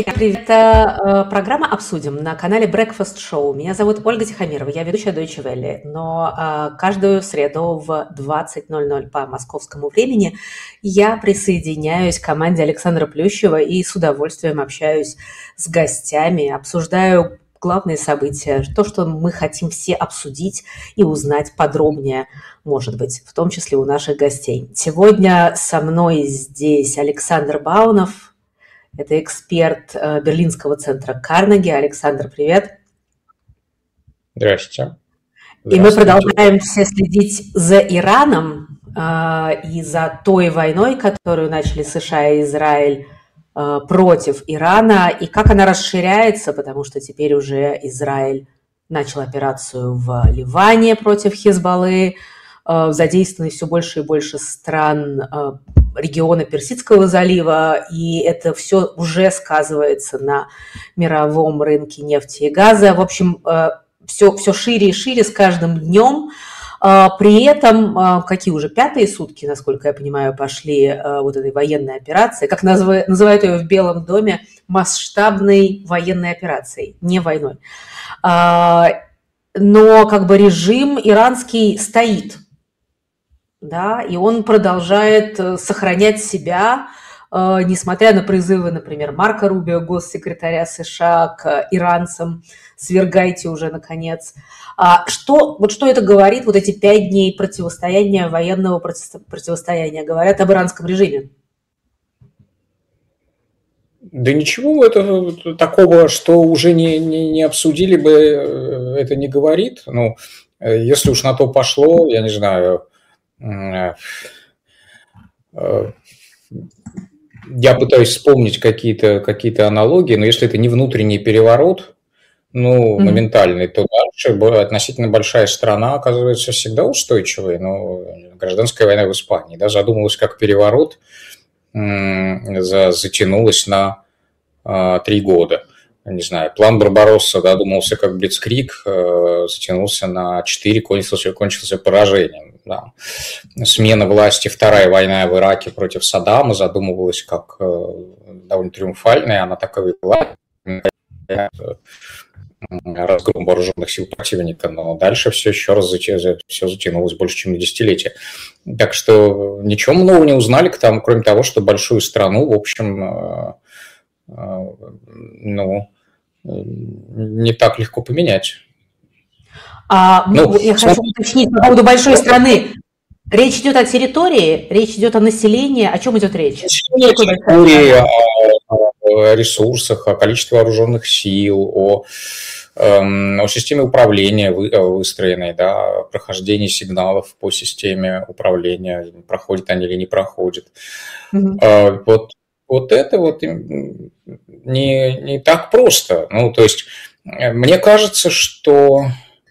Привет, это программа «Обсудим» на канале Breakfast Show. Меня зовут Ольга Тихомирова, я ведущая Deutsche Welle, но каждую среду в 20:00 по московскому времени я присоединяюсь к команде Александра Плющева и с удовольствием общаюсь с гостями, обсуждаю главные события, то, что мы хотим все обсудить и узнать подробнее, может быть, в том числе у наших гостей. Сегодня со мной здесь Александр Баунов. Это эксперт Берлинского центра Карнеги. Александр, привет. Здравствуйте. И мы продолжаем все следить за Ираном и за той войной, которую начали США и Израиль против Ирана, и как она расширяется, потому что теперь уже Израиль начал операцию в Ливане против Хизбаллы, задействованы все больше и больше стран региона Персидского залива, и это все уже сказывается на мировом рынке нефти и газа. В общем, все шире и шире с каждым днем. При этом, какие уже пятые сутки, насколько я понимаю, пошли вот этой военной операции, как называют ее в Белом доме, масштабной военной операцией, не войной. Но как бы режим иранский стоит. Да, и он продолжает сохранять себя, несмотря на призывы, например, Марко Рубио, госсекретаря США, к иранцам: свергайте уже, наконец. Что это говорит, вот эти 5 дней противостояния, военного противостояния, говорят об иранском режиме? Да ничего это такого, что уже не обсудили бы, это не говорит. Ну, если уж на то пошло, я не знаю... Я пытаюсь вспомнить какие-то аналогии, но если это не внутренний переворот, моментальный, то дальше относительно большая страна оказывается всегда устойчивой. Но гражданская война в Испании, да, задумалась как переворот, затянулась на 3 года. Не знаю, план Барбаросса додумался как Блицкриг, затянулся на 4, кончился поражением. Да. Смена власти, вторая война в Ираке против Саддама задумывалась как довольно триумфальная, она таковой была, разгром вооруженных сил противника, но дальше все еще раз все затянулось больше, чем на десятилетие. Так что ничего нового не узнали, кроме того, что большую страну, в общем, не так легко поменять. Я хочу уточнить по поводу большой страны. Речь идет о территории, речь идет о населении. О чем идет речь? О территории, о ресурсах, о количестве вооруженных сил, о системе управления выстроенной, да, о прохождении сигналов по системе управления, проходят они или не проходят. Вот это вот не так просто. То есть мне кажется, что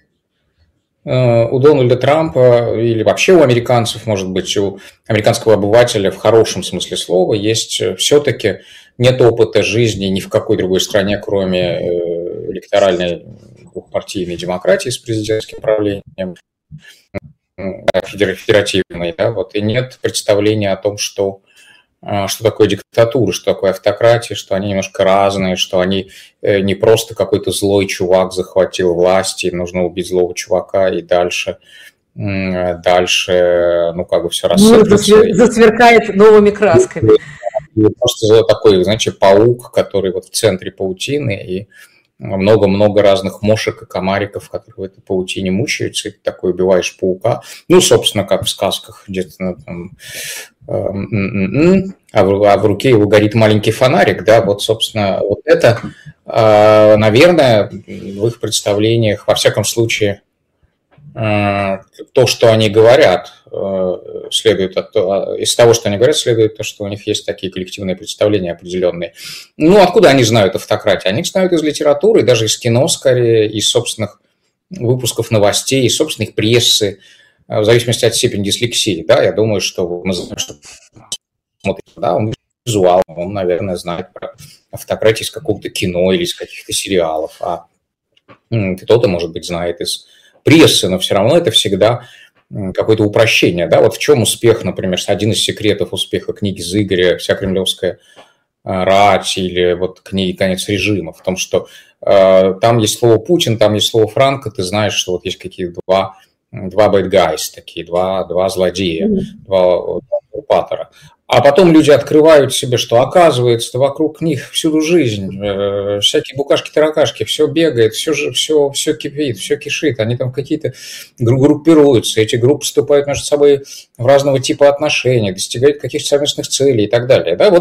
у Дональда Трампа или вообще у американцев, может быть, у американского обывателя в хорошем смысле слова есть все-таки нет опыта жизни ни в какой другой стране, кроме электоральной двухпартийной демократии с президентским правлением, федеративной, да, вот, и нет представления о том, что такое диктатура, что такое автократия, что они немножко разные, что они не просто какой-то злой чувак захватил власть, и нужно убить злого чувака, и дальше все рассыплется. Засверкает новыми красками. И просто такой, знаете, паук, который вот в центре паутины, и много-много разных мошек и комариков, которые в этой паутине мучаются, и ты такой убиваешь паука. Собственно, как в сказках, где-то там, а в руке его горит маленький фонарик, да, вот, собственно, вот это, наверное, в их представлениях, во всяком случае, то, что они говорят, следует из того, что они говорят, следует то, что у них есть такие коллективные представления определенные. Откуда они знают автократию? Они знают из литературы, даже из кино, скорее, из собственных выпусков новостей, из собственных прессы, в зависимости от степени дислексии. Да, я думаю, что мы знаем, что смотрит, да, он визуал, он, наверное, знает про автократию из какого-то кино или из каких-то сериалов, а кто-то, может быть, знает из прессы, но все равно это всегда какое-то упрощение. Да? Вот в чем успех, например, один из секретов успеха книги Зыгоря «Вся кремлевская рать или вот к ней конец режима, в том, что там есть слово Путин, там есть слово Франко, ты знаешь, что вот есть какие-то два bad guys, такие, два злодея, два узурпатора. А потом люди открывают себе, что оказывается вокруг них всюду жизнь, всякие букашки-таракашки, все бегает, все кипит, все кишит, они там какие-то группируются, эти группы вступают между собой в разного типа отношения, достигают каких-то совместных целей и так далее. Да,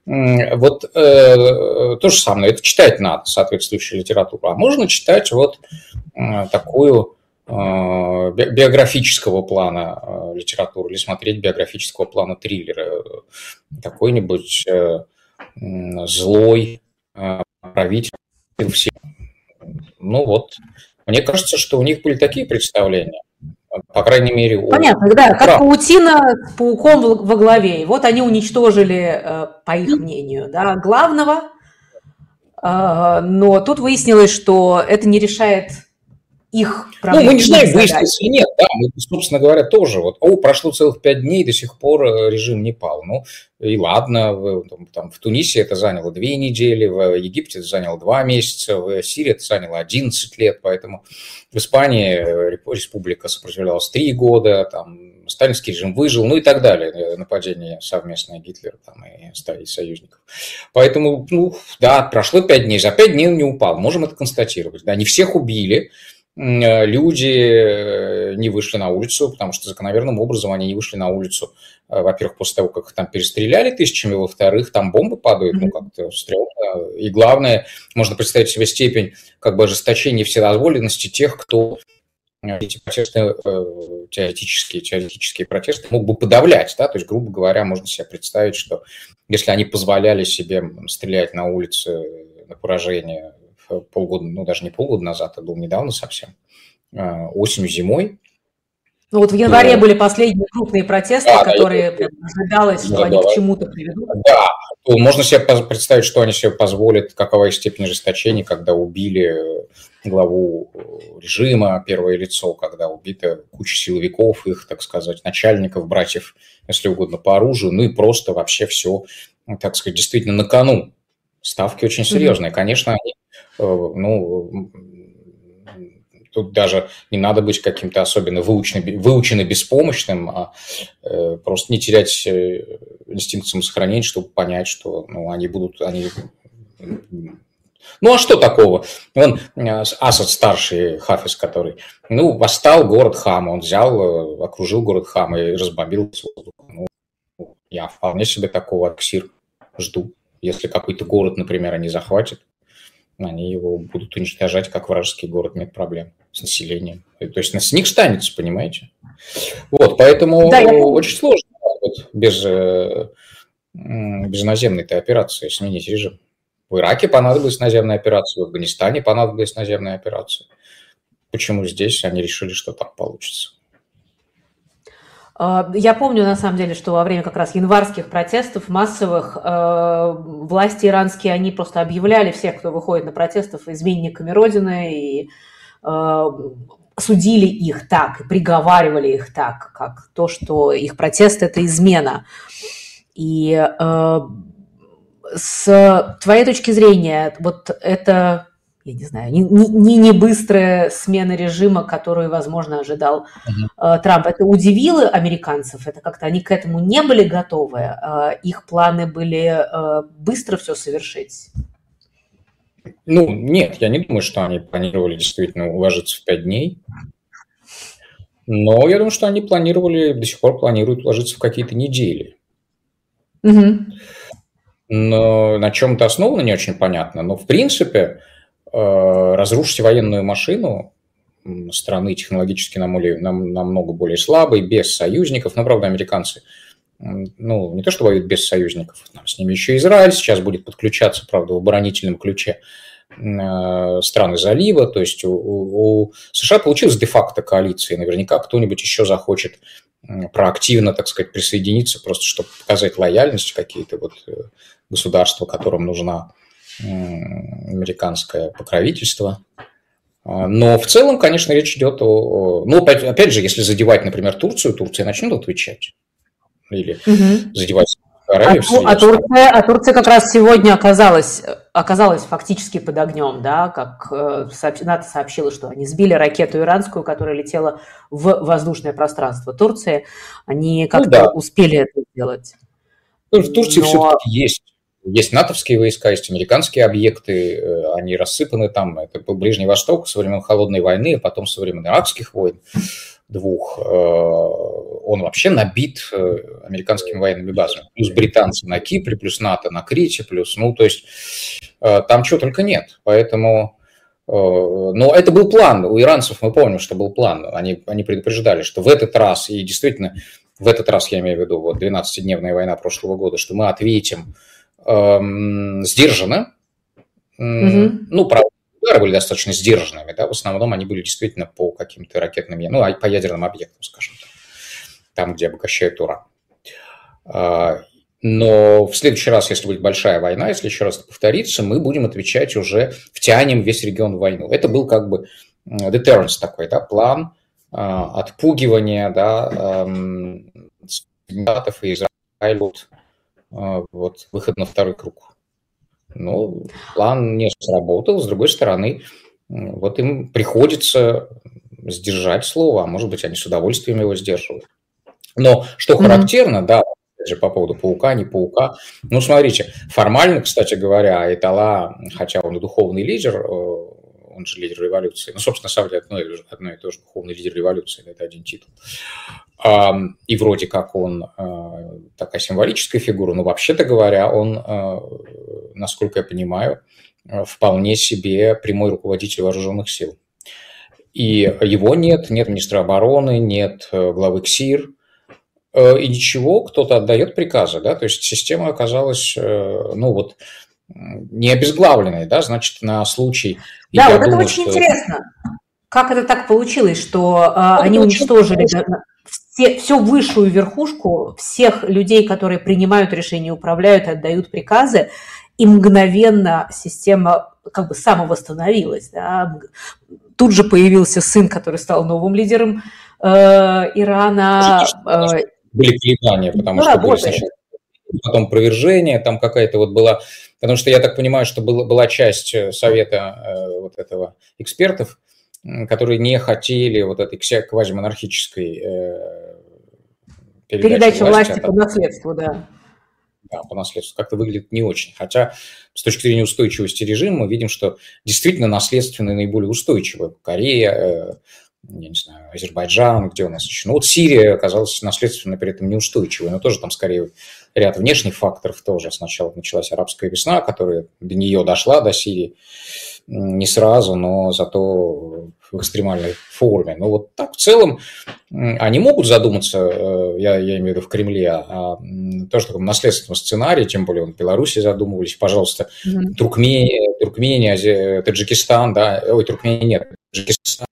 то же самое, это читать надо, соответствующую литературу. А можно читать вот такую биографического плана литературы или смотреть биографического плана триллера. Какой-нибудь злой правитель всем. Ну вот, мне кажется, что у них были такие представления. По крайней мере, понятно, да, как паутина с пауком во главе. И вот они уничтожили, по их мнению, да, главного, но тут выяснилось, что это не решает их проблемы. Ну, мы не знаем, выяснилось или нет, да, мы, собственно говоря, тоже. Вот, прошло целых 5 дней, до сих пор режим не пал. Ну, и ладно, там, в Тунисе это заняло 2 недели, в Египте это заняло 2 месяца, в Сирии это заняло 11 лет, поэтому в Испании республика сопротивлялась 3 года, там, сталинский режим выжил, ну и так далее, нападение совместное Гитлера там, и союзников. Поэтому, ну, да, прошло 5 дней, за 5 дней он не упал, можем это констатировать. Да, не всех убили, люди не вышли на улицу, потому что закономерным образом они не вышли на улицу, во-первых, после того, как их там перестреляли тысячами, во-вторых, там бомбы падают, ну, как-то стрёмно. И главное, можно представить себе степень как бы ожесточения и вседозволенности тех, кто эти протесты, теоретические протесты мог бы подавлять, да, то есть, грубо говоря, можно себе представить, что если они позволяли себе стрелять на улице на поражение полгода, ну, даже не полгода назад, это было недавно совсем, осенью, зимой. Ну, вот в январе были последние крупные протесты, которые ожидалось, что они к чему-то приведут. Да, то можно себе представить, что они себе позволят, какова их степень ожесточения, когда убили главу режима, первое лицо, когда убита куча силовиков, их, так сказать, начальников, братьев, если угодно, по оружию, ну и просто вообще все, так сказать, действительно на кону. Ставки очень серьезные. Конечно, они, ну, тут даже не надо быть каким-то особенно выученным беспомощным, а просто не терять инстинкт самосохранения, чтобы понять, что ну, ну, а что такого? Вон Асад старший, Хафиз, который, ну, восстал город Хама, он взял, окружил город Хама и разбомбил с воздуха. Ну, я вполне себе такого Аксир жду. Если какой-то город, например, они захватят, они его будут уничтожать как вражеский город, нет проблем с населением. То есть с них станется, понимаете? Вот, поэтому да, очень сложно без наземной-то операции сменить режим. В Ираке понадобилась наземная операция, в Афганистане понадобилась наземная операция. Почему здесь они решили, что так получится? Я помню, на самом деле, что во время как раз январских протестов массовых власти иранские, они просто объявляли всех, кто выходит на протесты, изменниками Родины, и судили их так, и приговаривали их так, как то, что их протест – это измена. И с твоей точки зрения, вот это, я не знаю, не быстрая смена режима, которую, возможно, ожидал Трамп, это удивило американцев? Это как-то они к этому не были готовы? Их планы были быстро все совершить? Ну, нет, я не думаю, что они планировали действительно уложиться в 5 дней. Но я думаю, что они планировали, до сих пор планируют уложиться в какие-то недели. Но на чем это основано, не очень понятно. Но, в принципе, разрушить военную машину страны технологически намного более слабой, без союзников. Но, правда, американцы, ну, не то что воюют без союзников, с ними еще Израиль сейчас будет подключаться, правда, в оборонительном ключе страны залива. То есть у США получилась де-факто коалиция. Наверняка кто-нибудь еще захочет проактивно, так сказать, присоединиться, просто чтобы показать лояльность какие-то вот государства, которым нужна американское покровительство. Но в целом, конечно, речь идет о... Ну, опять же, если задевать, например, Турцию, Турция начнет отвечать. Или задевать Аравия А Турция как раз сегодня оказалась фактически под огнем, да, как НАТО сообщило, что они сбили ракету иранскую, которая летела в воздушное пространство Турции. Они как-то успели это сделать. В Турции все-таки есть натовские войска, есть американские объекты, они рассыпаны там. Это был Ближний Восток со времен Холодной войны, а потом со времен Иракских войн двух. Он вообще набит американскими военными базами. Плюс британцы на Кипре, плюс НАТО на Крите, плюс, то есть там чего только нет. Поэтому, но это был план. У иранцев мы помним, что был план. Они предупреждали, что в этот раз, и действительно в этот раз, я имею в виду, 12-дневная война прошлого года, что мы ответим сдержанно. Правда, удары были достаточно сдержанными, да, в основном они были действительно по каким-то ракетным, по ядерным объектам, скажем так, там, где обогащают уран. Но в следующий раз, если будет большая война, если еще раз это повторится, мы будем отвечать уже, втянем весь регион в войну. Это был как бы deterrence такой, да, план отпугивания, да, Штатов и Израиля, выход на второй круг. План не сработал, с другой стороны, им приходится сдержать слово, а может быть, они с удовольствием его сдерживают. Но что характерно, да, опять же, по поводу паука, не паука, смотрите, формально, кстати говоря, Айтала, хотя он и духовный лидер, он же лидер революции, собственно, на самом деле, одно и то же, духовный лидер революции, это один титул. И вроде как он такая символическая фигура, но вообще-то говоря, он, насколько я понимаю, вполне себе прямой руководитель вооруженных сил. И его нет министра обороны, нет главы КСИР, и ничего, кто-то отдает приказы, да, то есть система оказалась, не обезглавленной, да, значит, на случай... Да, это очень интересно. Как это так получилось, что они уничтожили всю высшую верхушку, всех людей, которые принимают решения, управляют и отдают приказы, и мгновенно система как бы самовосстановилась. Да? Тут же появился сын, который стал новым лидером Ирана. Были колебания, потому что были сначала потом провержение, там какая-то была... Потому что я так понимаю, что была часть совета этого экспертов, которые не хотели этой квазимонархической передачи власти по наследству, да. Да, по наследству. Как-то выглядит не очень. Хотя с точки зрения устойчивости режима мы видим, что действительно наследственные наиболее устойчивые. Корея, я не знаю, Азербайджан, где у нас еще. Сирия оказалась наследственно при этом неустойчивой, но тоже там скорее ряд внешних факторов тоже. Сначала началась арабская весна, которая до нее дошла, до Сирии, не сразу, но зато в экстремальной форме. Так в целом они могут задуматься, я имею в виду в Кремле, о тоже таком наследственном сценарии, тем более в Беларуси задумывались, пожалуйста, Туркмения, Таджикистан, да, Туркмения нет, Таджикистан,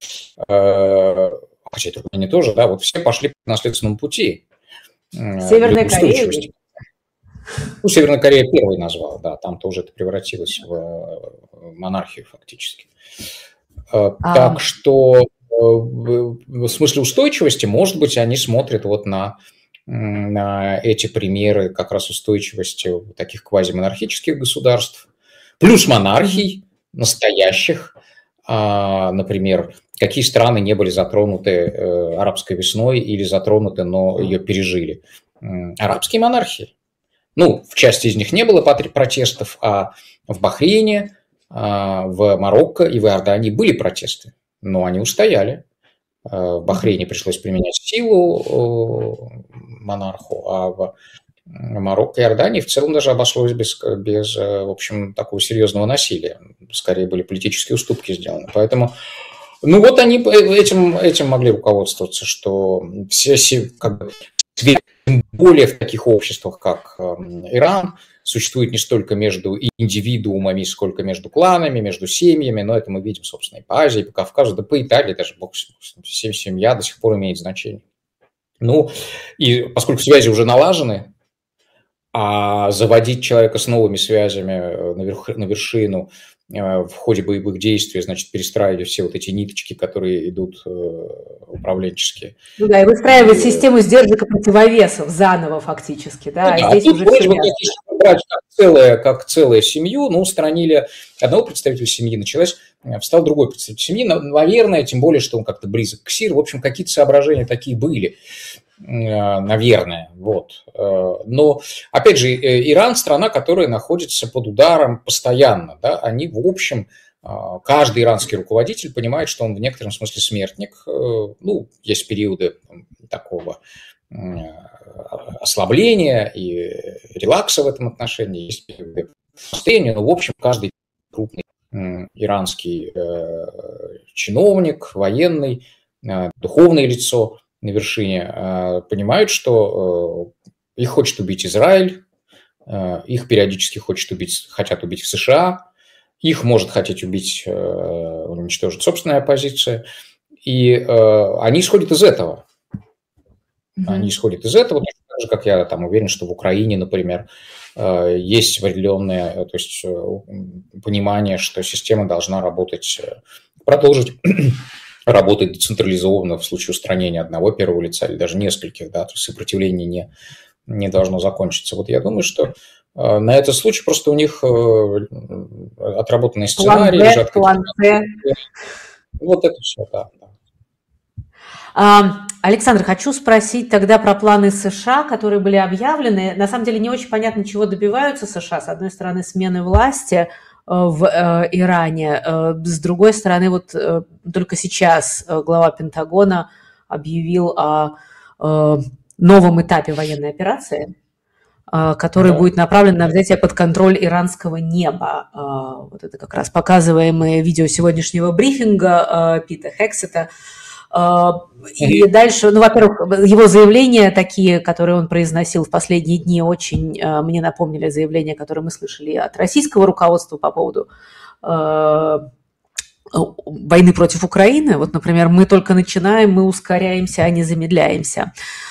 хотя Туркмения тоже, да, все пошли по наследственному пути. Северная Корея. Северная Корея первой назвала, да, там тоже это превратилось в монархию фактически. Так что в смысле устойчивости, может быть, они смотрят на эти примеры как раз устойчивости таких квазимонархических государств, плюс монархий настоящих, например, какие страны не были затронуты арабской весной или затронуты, но ее пережили. Арабские монархии. В части из них не было протестов, а в Бахрейне, в Марокко и в Иордании были протесты, но они устояли. В Бахрейне пришлось применять силу монарху, а в Марокко и Иордании в целом даже обошлось без в общем, такого серьезного насилия. Скорее были политические уступки сделаны. Поэтому, они этим могли руководствоваться, что все тем более в таких обществах, как Иран, существует не столько между индивидуумами, сколько между кланами, между семьями, но это мы видим, собственно, и по Азии, и по Кавказу, да по Италии даже, семья до сих пор имеет значение. И поскольку связи уже налажены, а заводить человека с новыми связями на вершину в ходе боевых действий, значит, перестраивать все вот эти ниточки, которые идут управленческие. Ну да, и выстраивать систему сдержек и противовесов заново фактически, да, Ну, а здесь тут уже вроде бы, все если брать как целую семью, ну, устранили одного представителя семьи, встал другой представитель семьи, наверное, тем более, что он как-то близок к Сирии, в общем, какие-то соображения такие были, наверное, вот. Но, опять же, Иран – страна, которая находится под ударом постоянно, да, они, в общем, каждый иранский руководитель понимает, что он в некотором смысле смертник, ну, есть периоды такого ослабления и релакса в этом отношении, есть периоды состояния, но, в общем, каждый крупный иранский чиновник, военный, духовное лицо на вершине понимают, что их хочет убить Израиль, их периодически хотят убить в США, их может хотеть уничтожить собственная оппозиция, и они исходят из этого. Они исходят из этого, так же, как я там уверен, что в Украине, например, есть определенное, то есть понимание, что система должна продолжить работать децентрализованно в случае устранения одного первого лица или даже нескольких, да, то есть сопротивление не должно закончиться. Вот я думаю, что на этот случай просто у них отработанный сценарий. План Б. Вот это все, да. Александр, хочу спросить тогда про планы США, которые были объявлены. На самом деле не очень понятно, чего добиваются США. С одной стороны, смены власти в Иране, с другой стороны, вот только сейчас глава Пентагона объявил о новом этапе военной операции, который будет направлен на взятие под контроль иранского неба. Вот это как раз показываемое видео сегодняшнего брифинга Пита Хексета. И дальше, ну, во-первых, его заявления такие, которые он произносил в последние дни, очень мне напомнили заявления, которые мы слышали от российского руководства по поводу войны против Украины. Вот, например, мы только начинаем, мы ускоряемся, а не замедляемся.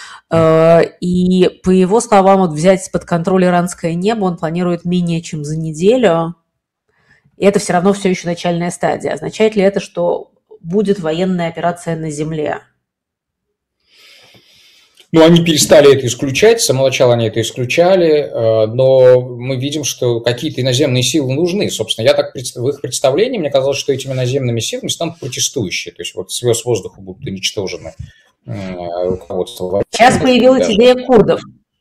И по его словам, вот взять под контроль иранское небо он планирует менее чем за неделю. И это все равно все еще начальная стадия. Означает ли это, что будет военная операция на земле? Ну, они перестали это исключать, с самого начала они это исключали, но мы видим, что какие-то иноземные силы нужны. Собственно, в их представлении мне казалось, что этими наземными силами станут протестующие, то есть вот с воздуха будут уничтожены руководство. Сейчас появилась идея курдов.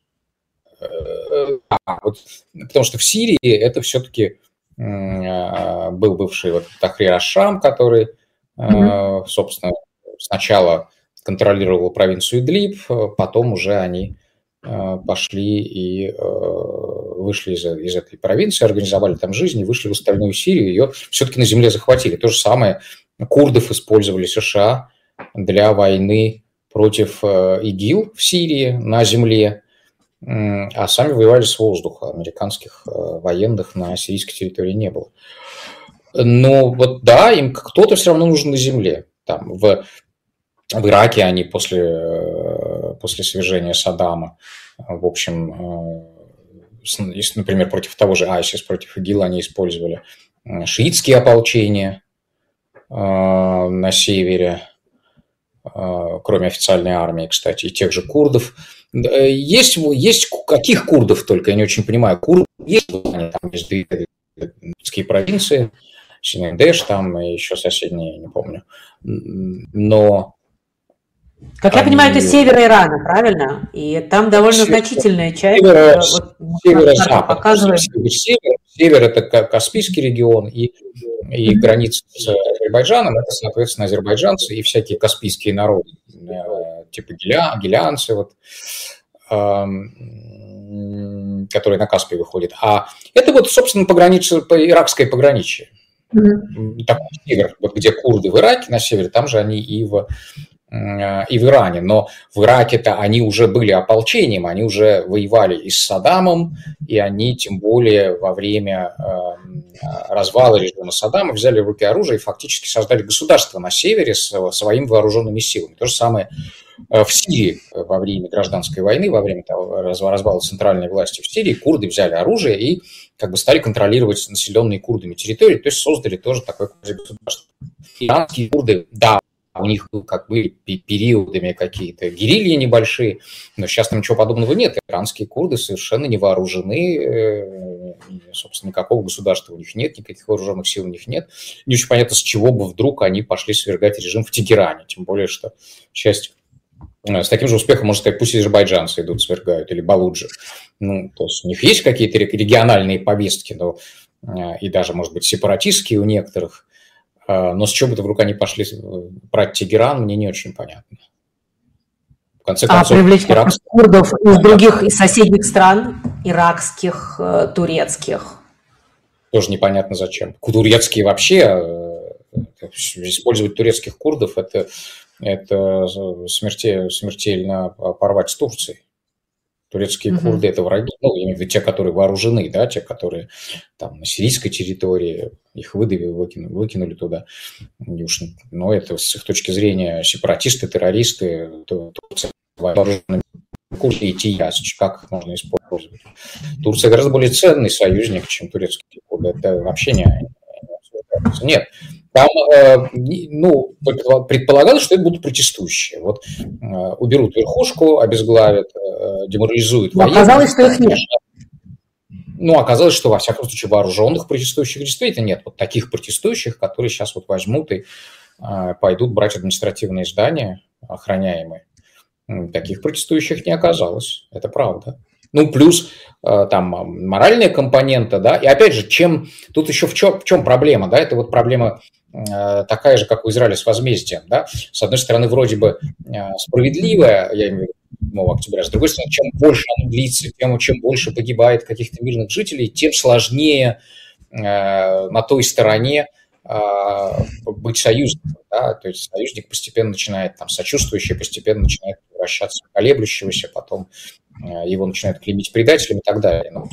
Потому что в Сирии это все-таки был бывший Тахрир аш-Шам, который, собственно, сначала контролировал провинцию Идлиб, потом уже они пошли и вышли из этой провинции, организовали там жизнь и вышли в остальную Сирию, ее все-таки на земле захватили. То же самое курдов использовали США для войны против ИГИЛ в Сирии на земле, а сами воевали с воздуха. Американских военных на сирийской территории не было. Но вот да, им кто-то все равно нужен на земле. Там в Ираке они после свержения Саддама, в общем, если, например, против того же ISIS, против ИГИЛ они использовали шиитские ополчения на севере, кроме официальной армии, кстати, и тех же курдов. Есть каких курдов только, я не очень понимаю. Курды есть, там есть провинции, Синендеш, там и еще соседние, не помню. Но как я понимаю, это север Ирана, правильно? И там довольно значительная часть. Северо-запад. Север – это Каспийский регион, и граница с Азербайджаном – это, соответственно, азербайджанцы и всякие каспийские народы, типа гелианцы, которые на Каспий выходят. А это вот, собственно, иракское пограничье. Такой север, вот где курды в Ираке на севере, там же они и в Иране. Но в Ираке-то они уже были ополчением, они уже воевали и с Саддамом, и они тем более во время развала режима Саддама взяли в руки оружие и фактически создали государство на севере с своими вооруженными силами. То же самое в Сирии во время гражданской войны, во время развала центральной власти в Сирии, курды взяли оружие и как бы стали контролировать населенные курдами территории, то есть создали тоже такое государство. Иранские курды, да, у них как бы периодами какие-то герильи небольшие, но сейчас там ничего подобного нет. Иранские курды совершенно не вооружены, собственно, никакого государства у них нет, никаких вооруженных сил у них нет. Не очень понятно, с чего бы вдруг они пошли свергать режим в Тегеране, тем более, что часть... С таким же успехом, можно сказать, пусть азербайджанцы идут, свергают, или балуджи. Ну, то есть у них есть какие-то региональные повестки, но, и даже, может быть, сепаратистские у некоторых, но с чего бы вдруг они пошли брать Тегеран, мне не очень понятно. В конце концов, привлечь курдов из других, из соседних стран, иракских, турецких. Тоже непонятно зачем. Турецкие вообще, использовать турецких курдов, это смертельно порвать с Турцией. Турецкие курды – это враги, ну, я имею в виду те, которые вооружены, да, те, которые там на сирийской территории, их выкинули туда. Но это с их точки зрения сепаратисты, террористы, Турция вооруженными курды и тияс, как их можно использовать. Турция гораздо более ценный союзник, чем турецкие курды. Это вообще не обсуждается. Нет. Там, ну, предполагалось, что это будут протестующие. Вот уберут верхушку, обезглавят, деморализуют военных. Оказалось, что их нет. Ну, оказалось, что, во всяком случае, вооруженных протестующих действительно нет. Вот таких протестующих, которые сейчас вот возьмут и пойдут брать административные здания, охраняемые. Таких протестующих не оказалось. Это правда. Ну, плюс там моральная компонента, да, и опять же, тут еще в чем проблема, да, это вот проблема такая же, как у Израиля с возмездием, да, с одной стороны, вроде бы справедливая, я имею в виду 7 октября, с другой стороны, чем больше оно длится, чем больше погибает каких-то мирных жителей, тем сложнее на той стороне быть союзником, да, то есть союзник постепенно начинает, там, сочувствующий постепенно начинает превращаться в колеблющегося, потом его начинают клеймить предателем и так далее. Ну,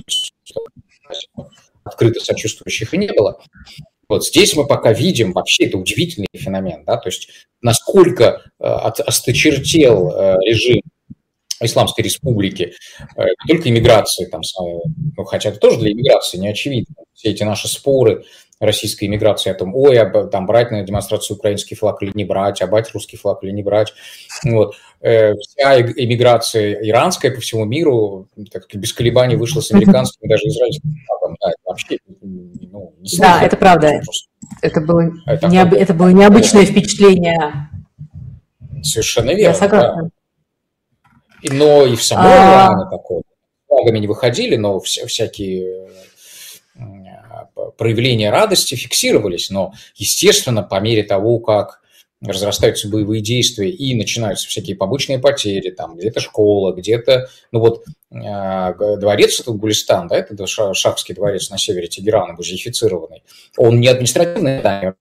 открыто сочувствующих и не было. Вот здесь мы пока видим, вообще это удивительный феномен, да, то есть насколько осточертел режим Исламской Республики, не только иммиграции, там, ну, хотя это тоже для иммиграции не очевидно, все эти наши споры российской иммиграции о том, там брать на демонстрацию украинский флаг или не брать, а брать русский флаг или не брать. Вот. Вся иммиграция иранская по всему миру так, без колебаний вышла с американским, даже израильским флагом. Да, это вообще, ну, не слышно. Да, это правда. Это было необычное впечатление. Совершенно верно. Я согласна. Да. Но и в самом Иране такое. Флагами не выходили, но всякие проявления радости фиксировались, но, естественно, по мере того, как разрастаются боевые действия и начинаются всякие побочные потери, там где-то школа, где-то, ну вот дворец, это Гулистан, да, это Шахский дворец на севере Тегерана, бузифицированный, он не административный, да,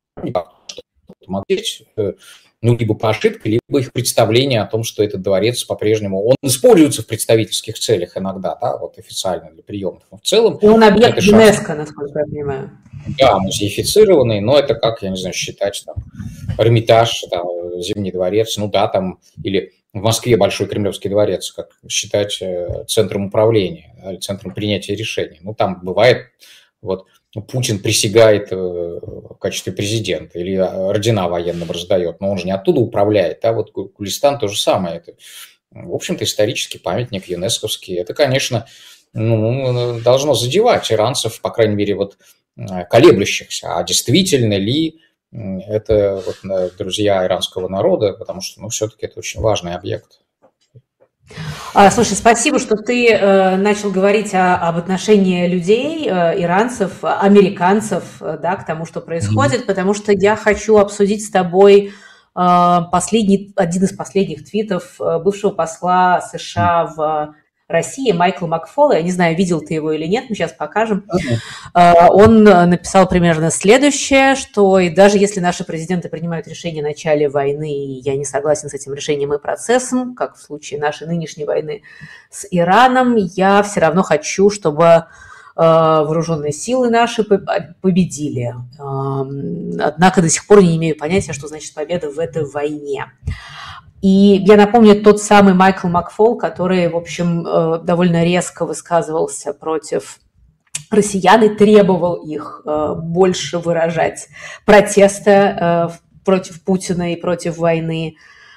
ну, либо по ошибке, либо их представление о том, что этот дворец по-прежнему, он используется в представительских целях иногда, да, вот официально для приемов, но в целом... И он объект ЮНЕСКО, насколько я понимаю. Да, музеифицированный, но это как, я не знаю, считать, там, Эрмитаж, там, Зимний дворец, ну да, там, или в Москве Большой Кремлевский дворец, как считать центром управления, или центром принятия решений. Ну, там бывает, вот, Путин присягает в качестве президента или ордена военным раздает, но он же не оттуда управляет, а вот Гулистан то же самое. Это, в общем-то, исторический памятник ЮНЕСКовский. Это, конечно, ну, должно задевать иранцев, по крайней мере, вот колеблющихся. А действительно ли это вот, друзья иранского народа, потому что, ну, все-таки это очень важный объект. Слушай, спасибо, что ты начал говорить об отношении людей, иранцев, американцев, да, к тому, что происходит, потому что я хочу обсудить с тобой один из последних твитов бывшего посла США в России Майкла Макфола. Я не знаю, видел ты его или нет, мы сейчас покажем. Он написал примерно следующее, что и даже если наши президенты принимают решение о начале войны, и я не согласен с этим решением и процессом, как в случае нашей нынешней войны с Ираном, я все равно хочу, чтобы вооруженные силы наши победили. Однако до сих пор не имею понятия, что значит победа в этой войне. И я напомню тот самый Майкл Макфол, который, в общем, довольно резко высказывался против россиян и требовал их больше выражать протеста против Путина и против войны.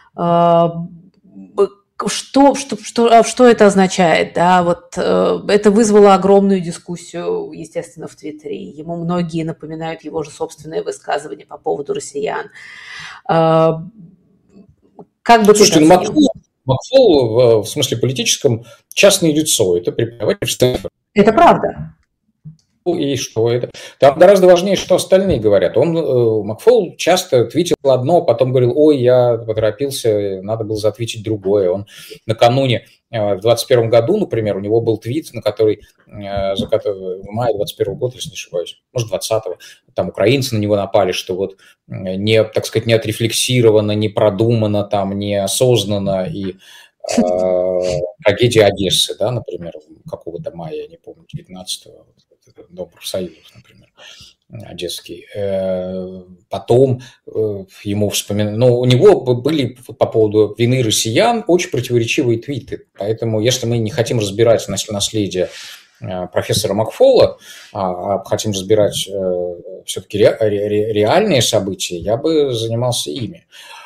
Что это означает? Да, вот это вызвало огромную дискуссию, естественно, в Твиттере. Ему многие напоминают его же собственные высказывания по поводу россиян. Как бы Слушайте, ну Макфол в смысле политическом частное лицо. Это преподаватель Стэнфорда. Это правда. И что это? Там гораздо важнее, что остальные говорят. Макфол часто твитил одно, потом говорил, ой, я поторопился, надо было затвитить другое. Он накануне в 2021 году, например, у него был твит, на который в мае 2021 года, если не ошибаюсь, может, 2020-го, там украинцы на него напали, что вот не, так сказать, не отрефлексировано, не продумано, там, не осознанно, и трагедия Одессы, да, например, какого-то мая, я не помню, 19-го, Дом профсоюзов, например, одесский. Потом ему вспоминали... Но у него были по поводу вины россиян очень противоречивые твиты. Поэтому, если мы не хотим разбирать наследие профессора Макфола, а хотим разбирать все-таки реальные события, я бы занимался ими.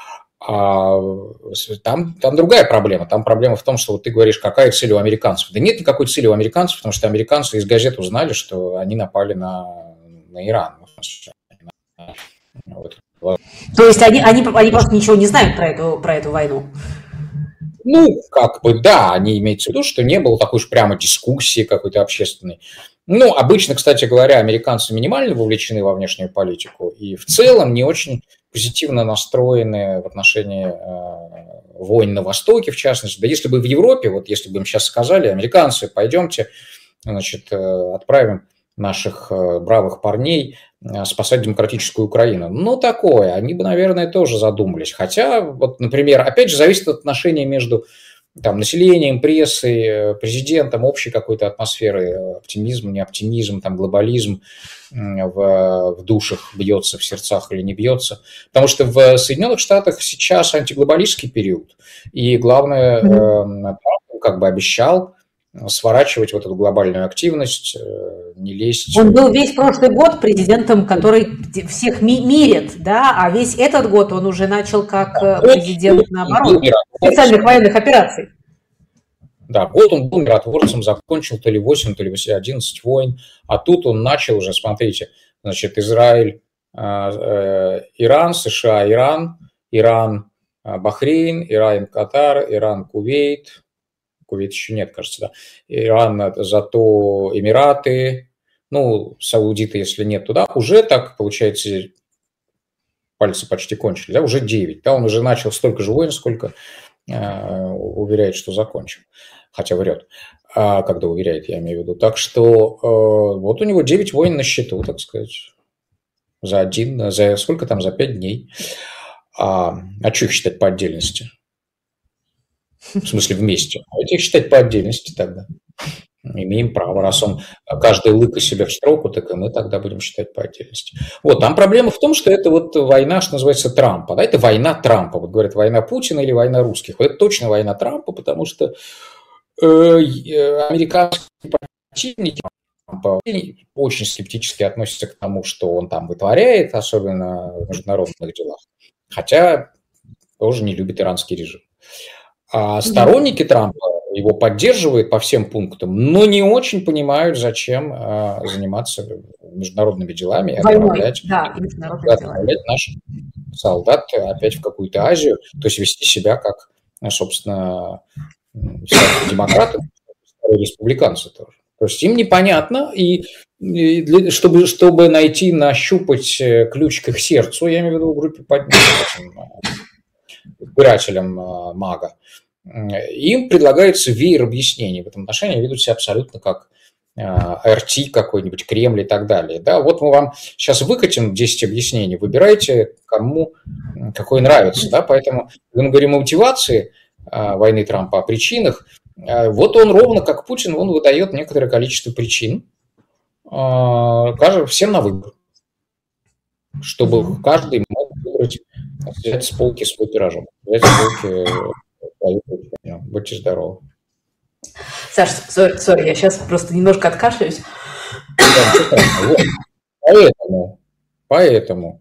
Там другая проблема. Там проблема в том, что вот ты говоришь, какая цель у американцев. Да нет никакой цели у американцев, потому что американцы из газет узнали, что они напали на Иран. То есть они просто ничего не знают про эту войну? Ну, как бы, да, они имеются в виду, что не было такой уж прямо дискуссии какой-то общественной. Ну, обычно, кстати говоря, американцы минимально вовлечены во внешнюю политику и в целом не очень позитивно настроены в отношении войн на Востоке, в частности. Да если бы в Европе, вот если бы им сейчас сказали, американцы, пойдемте, значит, отправим наших бравых парней спасать демократическую Украину. Ну, такое, они бы, наверное, тоже задумались. Хотя, вот, например, опять же, зависит от отношений между там, населением, прессой, президентом, общей какой-то атмосферы, оптимизм, не оптимизм, там, глобализм в душах бьется, в сердцах или не бьется. Потому что в Соединенных Штатах сейчас антиглобалистский период. И главное, Трамп как бы обещал сворачивать вот эту глобальную активность, не лезть. Он был весь прошлый год президентом, который всех мирит, да, а весь этот год он уже начал как президент, наоборот, специальных военных операций. Да, год он был миротворцем, закончил то ли 8, то ли 11 войн, а тут он начал уже, смотрите, значит, Израиль, Иран, США, Иран, Бахрейн, Иран, Катар, Иран, Кувейт еще нет, кажется, да, Иран, зато Эмираты, ну, Саудиты, если нет, туда, уже так, получается, пальцы почти кончили, да, уже 9, да, он уже начал столько же войн, сколько уверяет, что закончил, хотя врет, когда уверяет, я имею в виду. Так что вот у него 9 войн на счету, так сказать, за сколько там, за 5 дней. А что их считать по отдельности? В смысле вместе. А этих считать по отдельности тогда. Имеем право. Раз он каждый лыка себе в строку, так и мы тогда будем считать по отдельности. Вот, там проблема в том, что это вот война, что называется, Трампа. Да, это война Трампа. Вот говорят, война Путина или война русских. Вот это точно война Трампа, потому что американские противники Трампа очень скептически относятся к тому, что он там вытворяет, особенно в международных делах. Хотя тоже не любит иранский режим. А сторонники Трампа его поддерживают по всем пунктам, но не очень понимают, зачем заниматься международными делами и отправлять наших солдат опять в какую-то Азию, то есть вести себя как, собственно, демократы, республиканцы тоже. То есть им непонятно, и чтобы найти, нащупать ключ к их сердцу, я имею в виду в группе избирателям МАГА, им предлагается веер объяснений в этом отношении, ведут себя абсолютно как РТ какой-нибудь, Кремль и так далее. Да, вот мы вам сейчас выкатим 10 объяснений, выбирайте, кому какой нравится. Да, поэтому, когда мы говорим о мотивации войны Трампа, о причинах, вот он ровно как Путин, он выдает некоторое количество причин, всем на выбор, чтобы каждый мог выбрать взять с полки свой пирожок, взять с полки свою печенье. Будьте здоровы. Саш, сори, я сейчас просто немножко откашляюсь. Поэтому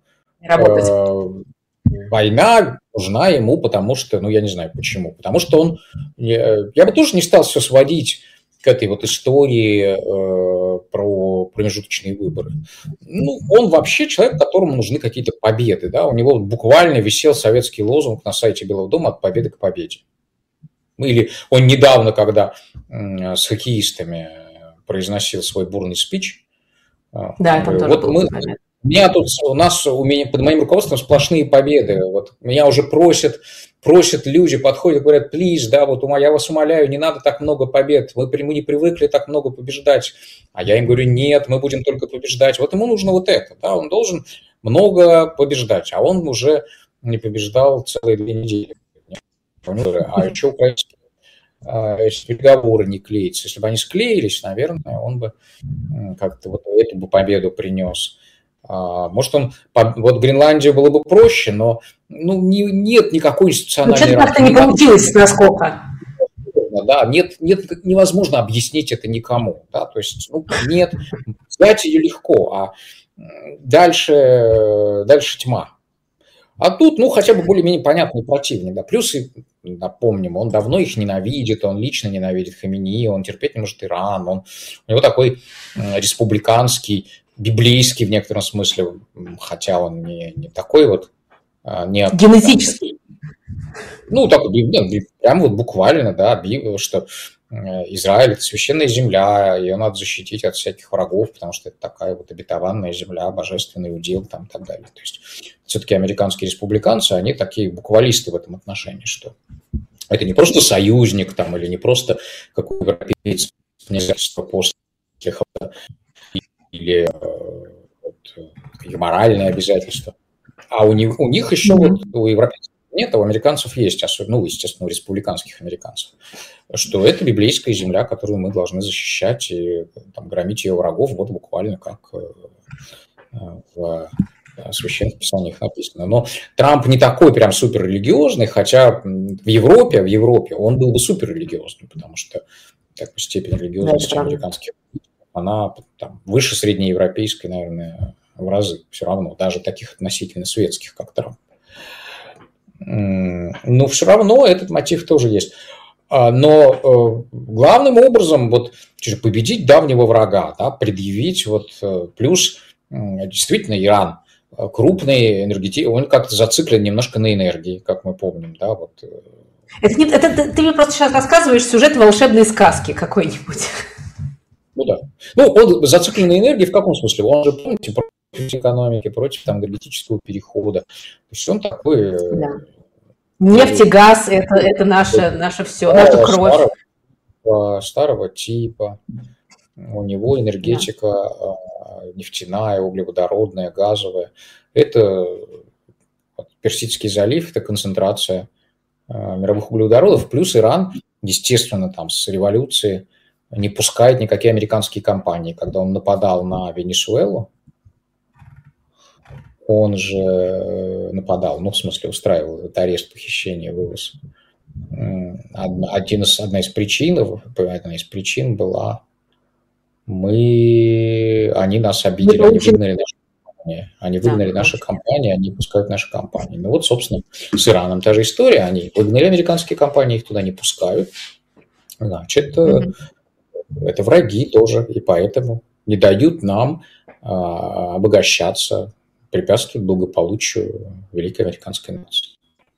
война нужна ему, потому что, ну, я не знаю почему, потому что он, я бы тоже не стал все сводить к этой вот истории про промежуточные выборы. Ну, он вообще человек, которому нужны какие-то победы, да, у него буквально висел советский лозунг на сайте Белого дома «От победы к победе». Или он недавно, когда с хоккеистами произносил свой бурный спич. Да, там тоже был момент. У меня под моим руководством сплошные победы. Вот меня уже просят люди, подходят, говорят, плиз, да, вот я вас умоляю, не надо так много побед, мы не привыкли так много побеждать. А я им говорю, нет, мы будем только побеждать. Вот ему нужно вот это, да, он должен много побеждать, а он уже не побеждал целые 2 недели. А еще украинские переговоры не клеятся. Если бы они склеились, наверное, он бы как-то вот эту бы победу принес. Может, вот Гренландию было бы проще, но нет никакой институциональной... Что-то как-то не получилось насколько. Да, невозможно объяснить это никому. Да, то есть, нет, взять ее легко, а дальше тьма. А тут, хотя бы более-менее понятный противник. Да. Плюс, напомним, он давно их ненавидит, он лично ненавидит Хаменеи, он терпеть не может Иран, у него такой республиканский, библейский в некотором смысле, хотя он не такой вот... Генетический. Прям вот буквально, да, что Израиль – это священная земля, ее надо защитить от всяких врагов, потому что это такая вот обетованная земля, божественный удел там, и так далее. То есть все-таки американские республиканцы, они такие буквалисты в этом отношении, что это не просто союзник там, или не просто какой-то европейец после или моральные обязательства. А у них еще у европейцев нет, а у американцев есть, особенно, естественно, у республиканских американцев, что это библейская земля, которую мы должны защищать и громить ее врагов, вот буквально как в священных писаниях написано. Но Трамп не такой прям суперрелигиозный, хотя в Европе он был бы суперрелигиозный, потому что степень религиозности американских, она выше среднеевропейской, наверное, в разы все равно, даже таких относительно светских, как Трамп. Но все равно этот мотив тоже есть. Но главным образом победить давнего врага, да, предъявить плюс действительно Иран крупный энергетик, он как-то зациклен немножко на энергии, как мы помним, да, Это ты мне просто сейчас рассказываешь сюжет волшебной сказки какой-нибудь. Он зациклен на энергии в каком смысле? Он же, помните, против экономики, против энергетического перехода. То есть он такой... Да. Нефть и газ – это наше все, наша кровь. Старого типа. У него энергетика нефтяная, углеводородная, газовая. Это Персидский залив, это концентрация мировых углеводородов. Плюс Иран, естественно, с революции не пускает никакие американские компании. Когда он нападал на Венесуэлу, он же нападал, в смысле устраивал этот арест, похищение, вывоз. Одна из причин была, они нас обидели, они выгнали наши компании, они пускают наши компании. Собственно, с Ираном та же история, они выгнали американские компании, их туда не пускают. Значит, это враги тоже, и поэтому не дают нам обогащаться, препятствуют благополучию великой американской нации.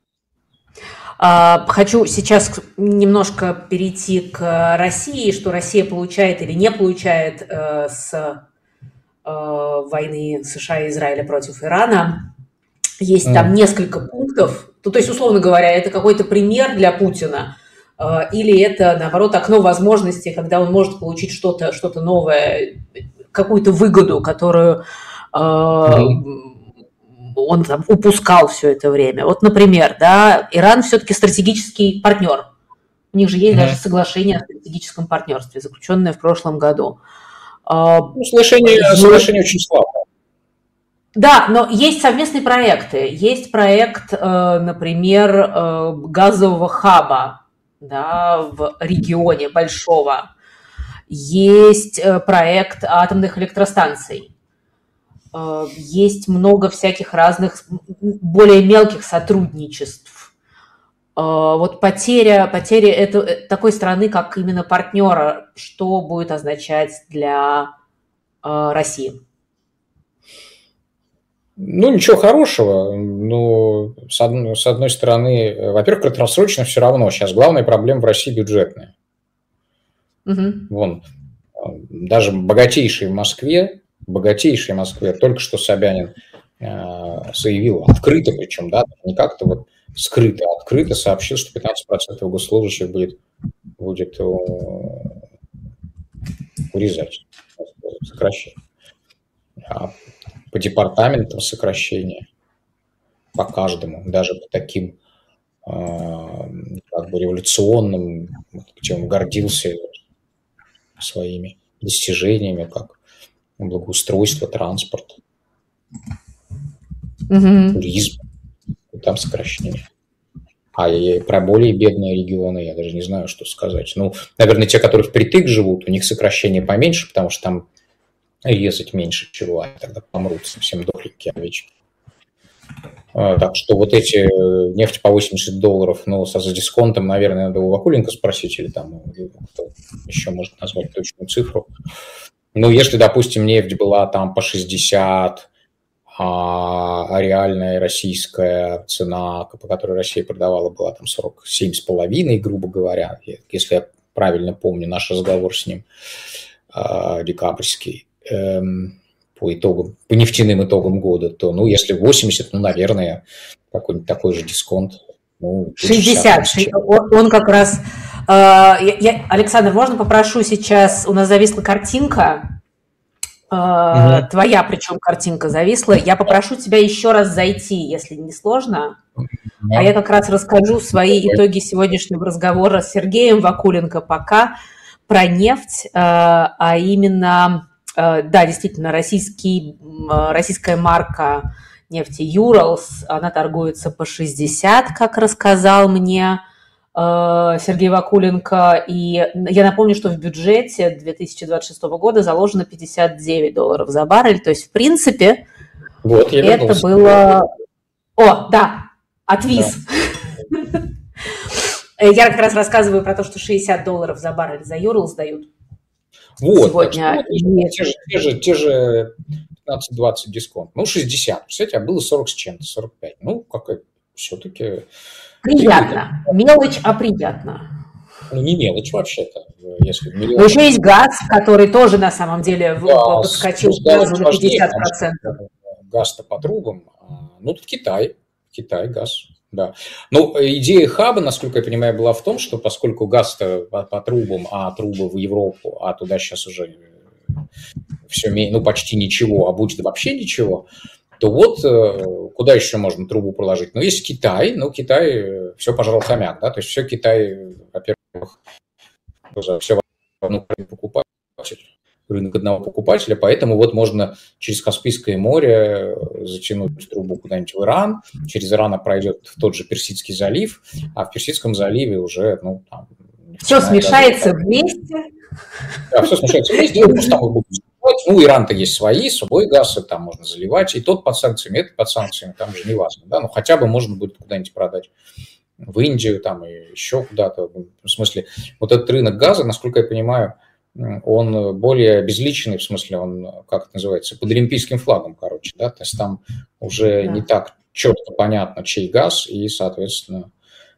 Хочу сейчас немножко перейти к России, что Россия получает или не получает с войны США и Израиля против Ирана. Есть там несколько пунктов. То есть, условно говоря, это какой-то пример для Путина, или это, наоборот, окно возможностей, когда он может получить что-то новое, какую-то выгоду, которую он упускал все это время. Например, да, Иран все-таки стратегический партнер. У них же есть даже соглашение о стратегическом партнерстве, заключенное в прошлом году. Соглашение очень слабое. Да, но есть совместные проекты. Есть проект, например, газового хаба, да, в регионе большого. Есть проект атомных электростанций. Есть много всяких разных более мелких сотрудничеств. Вот потеря такой страны, как именно партнера, что будет означать для России? Ну, ничего хорошего. Ну, с одной стороны, во-первых, краткосрочно все равно. Сейчас главная проблема в России бюджетная. Угу. Вон, даже богатейший в Москве, только что Собянин заявил открыто, причем, да, не как-то вот скрыто, а открыто сообщил, что 15% госслужащих будет урезать, сокращать. А по департаментам сокращения, по каждому, даже по таким как бы революционным, где он гордился своими достижениями, как благоустройство, транспорт, туризм, и там сокращение. А и про более бедные регионы я даже не знаю, что сказать. Ну, наверное, те, которые впритык живут, у них сокращение поменьше, потому что там резать меньше чего, они тогда помрут совсем дохленькие овечки. Так что вот эти нефть по $80, ну, с дисконтом, наверное, надо у Вакуленко спросить, или там кто еще может назвать точную цифру. Ну, если, допустим, нефть была там по 60, а реальная российская цена, по которой Россия продавала, была там 47,5, грубо говоря, если я правильно помню наш разговор с ним декабрьский, по нефтяным итогам года, то, ну, если 80, ну, наверное, какой-нибудь такой же дисконт. Ну, 60. Он как раз... Александр, можно попрошу сейчас? У нас зависла картинка. Твоя, причем, картинка зависла. Я попрошу тебя еще раз зайти, если не сложно. А я как раз расскажу свои итоги сегодняшнего разговора с Сергеем Вакуленко пока про нефть, а именно... Да, действительно, российская марка нефти Urals, она торгуется по 60, как рассказал мне Сергей Вакуленко. И я напомню, что в бюджете 2026 года заложено $59 за баррель. То есть, в принципе, вот, это было... О, да, отвис. Да. Я как раз рассказываю про то, что $60 за баррель за Urals дают. Вот, сегодня. Те же 15-20 дисконт. Ну, 60. Кстати, а было 40 с чем-то, 45. Ну, какая все-таки... Приятно. Мелочь, а приятно. Ну, не мелочь вообще-то. Если но еще есть газ, который тоже на самом деле подскочил сразу на 50%. Газ-то по трубам. Ну, тут Китай, газ. Да. Ну, идея хаба, насколько я понимаю, была в том, что поскольку газ-то по трубам, а трубы в Европу, а туда сейчас уже все, ну, почти ничего, а будет вообще ничего, то вот куда еще можно трубу проложить? Ну, есть Китай, но Китай все пожрал хомяк, да, то есть все Китай, во-первых, все рынок одного покупателя, поэтому вот можно через Каспийское море затянуть трубу куда-нибудь в Иран, через Иран пройдет в тот же Персидский залив, а в Персидском заливе уже, ну, там... Все смешается вместе. Да, все смешается вместе, ну, там будут заливать. Ну, Иран-то есть свой газ, и там можно заливать, и тот под санкциями, этот под санкциями, там же не важно, да, ну, хотя бы можно будет куда-нибудь продать в Индию, там, и еще куда-то, в смысле, вот этот рынок газа, насколько я понимаю, он более безличный, в смысле, он, как это называется, под олимпийским флагом, короче, да, то есть там уже не так четко понятно, чей газ, и, соответственно,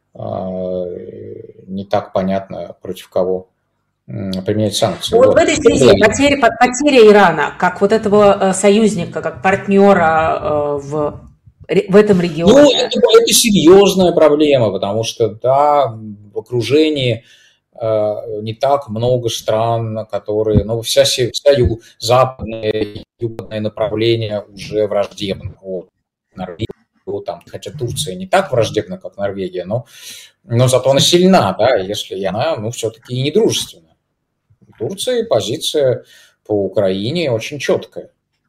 не так понятно, против кого применять санкции. Вот в этой связи потеря Ирана, как вот этого союзника, как партнера в этом регионе. Ну, это серьезная проблема, потому что, да, в окружении не так много стран, которые, ну, вся западное и южное направление уже враждебно. Вот, Норвегия, там, хотя Турция не так враждебна, как Норвегия, но зато она сильна, да, если она, ну, все-таки и не дружественна. В Турции позиция по Украине очень четкая.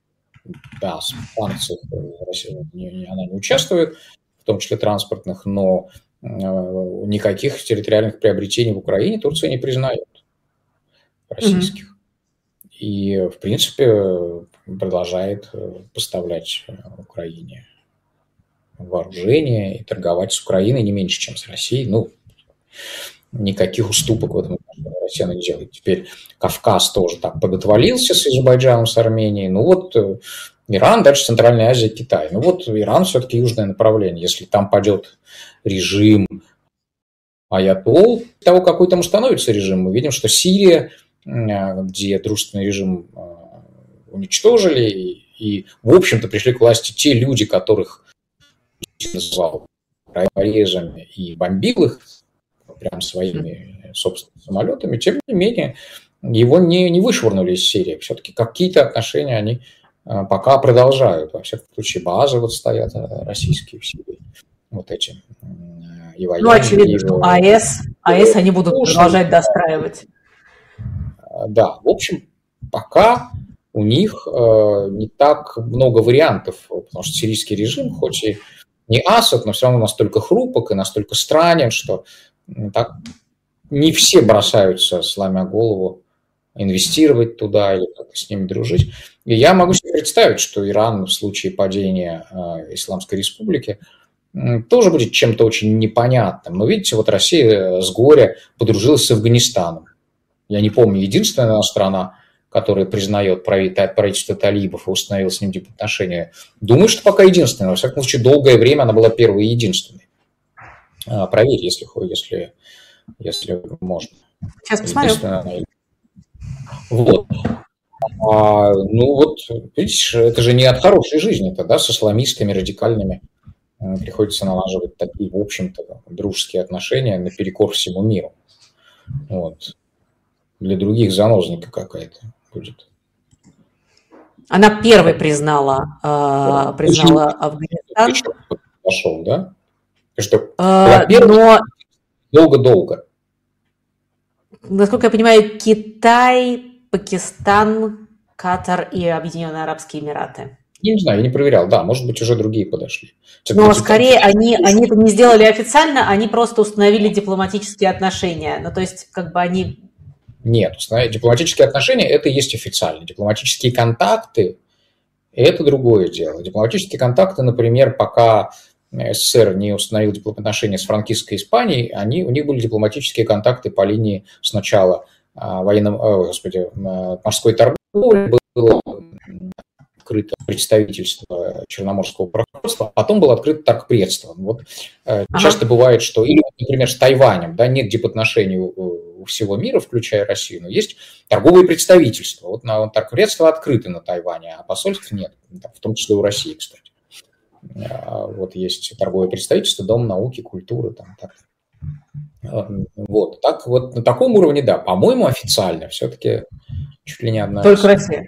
да, в санкциях Россия, она не участвует, в том числе транспортных, но никаких территориальных приобретений в Украине Турция не признает российских. И, в принципе, продолжает поставлять Украине вооружение и торговать с Украиной не меньше, чем с Россией. Ну, никаких уступок в этом отношении Россия не делает. Теперь Кавказ тоже так подотвалился с Азербайджаном, с Арменией. Ну вот Иран, дальше Центральная Азия, Китай. Ну вот Иран все-таки южное направление. Если там падет режим аятолл, того, какой там установится режим, мы видим, что Сирия, где дружественный режим уничтожили, и в общем-то, пришли к власти те люди, которых назвал порезами и бомбил их прям своими собственными самолетами, тем не менее, его не вышвырнули из Сирии. Все-таки какие-то отношения они пока продолжают. Во всяком случае, базы вот стоят российские в Сирии. Вот эти. И военные, ну, очевидно, что АЭС они будут продолжать достраивать. Да, в общем, пока у них не так много вариантов, потому что сирийский режим, хоть и не Асад, но все равно настолько хрупок и настолько странен, что так не все бросаются, сломя голову, инвестировать туда или как-то с ними дружить. И я могу себе представить, что Иран в случае падения Исламской Республики тоже будет чем-то очень непонятным. Но видите, вот Россия с горя подружилась с Афганистаном. Я не помню, единственная страна, которая признает правительство талибов и установила с ним дипотношения. Думаю, что пока единственная. Во всяком случае, долгое время она была первой и единственной. Проверь, если можно. Сейчас посмотрю. Вот. Ну вот, видишь, это же не от хорошей жизни-то, да, с исламистами радикальными приходится налаживать такие, в общем-то, дружеские отношения наперекор всему миру. Вот. Для других заноза какая-то будет. Она первой признала Афганистан. Пошел, да? Но долго-долго. Насколько я понимаю, Китай, Пакистан, Катар и Объединенные Арабские Эмираты. Я не знаю, я не проверял. Да, может быть, уже другие подошли. Но скорее они это не сделали официально, они просто установили дипломатические отношения. Ну, то есть, как бы они... Нет, дипломатические отношения – это и есть официально. Дипломатические контакты – это другое дело. Дипломатические контакты, например, пока СССР не установил дипломатические отношения с франкистской Испанией, у них были дипломатические контакты по линии сначала морской торговли, было открыто представительство Черноморского прокурорства, потом было открыто торгпредство. Вот, часто бывает, что, или, например, с Тайванем, да, нет дипотношений у всего мира, включая Россию, но есть торговые представительства. Вот торгпредство открыто на Тайване, а посольств нет, в том числе у России, кстати. Вот есть торговое представительство, Дом науки, культуры, там, так. Вот, так вот на таком уровне, да, по-моему, официально все-таки чуть ли не одна. Только Россия.